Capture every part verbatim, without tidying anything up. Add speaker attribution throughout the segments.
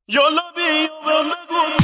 Speaker 1: یالا بیا بهم بگو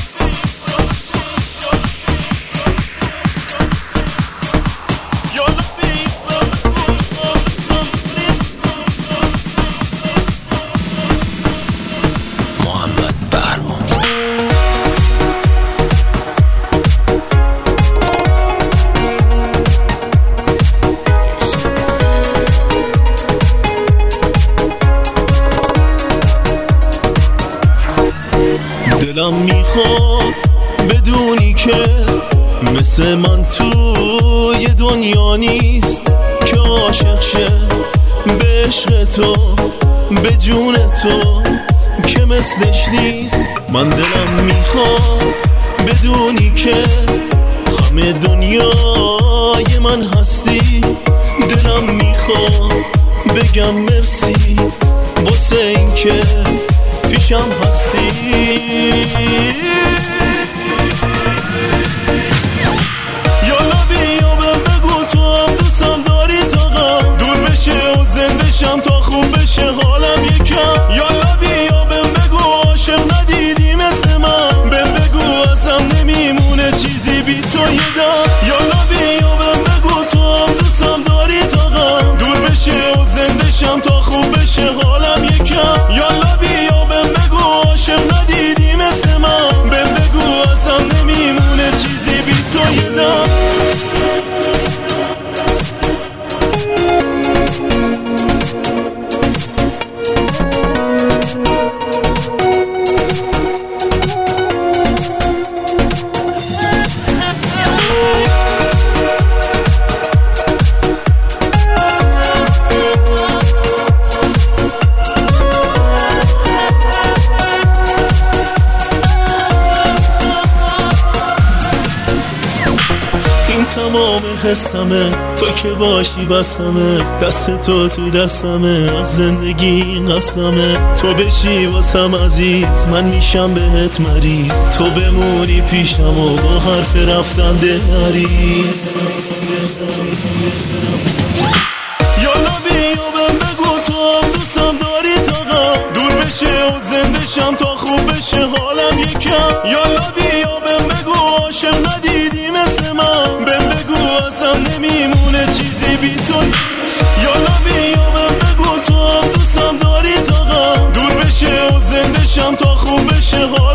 Speaker 1: دلم میخواد بدونی که مثل من توی دنیا نیست که عاشق شه به عشق تو، به جون تو که مثلش نیست. من دلم میخواد بدونی که همه دنیای من هستی. دلم میخواد بگم مرسی واسه این که پیشم هستی. یالا بیا بهم بگو تو هم دوستم داری تا غم دور بشه و زنده شم تا خوب بشه حالم یکم. یالا بیا بهم بگو عاشق ندیدی مثل من، بهم بگو ازم نمیمونه چیزی بی تو یه دم. یالا بیا بهم بگو تو هم دوستم داری تا غم دور بشه و زنده شم تا خوب بشه حالم یکم. یالا بیا بهم بگو عاشق ندیدی مثل من، بهم بگو ازم نمیمونه چیزی بی تو یه دم. تمام حسمه تو که باشی بسمه، دست تو تو دستمه از زندگی قسمه. تو بشی واسم عزیز من میشم بهت مریض، تو بمونی پیشم و با حرف رفتن دلریز. یالا بیا بهم بگو تو هم دوستم داری تا غم دور بشه و زنده شم تا خوب بشه حالم یکم. یالا بیا بهم بگو عاشق ندیدی مثل من، بهم بگو ازم نمیمونه چیزی بی تو. یالا بیا بهم بگو تو هم دوستم داری تا غم دور بشه و زنده شم تا خوب بشه حالم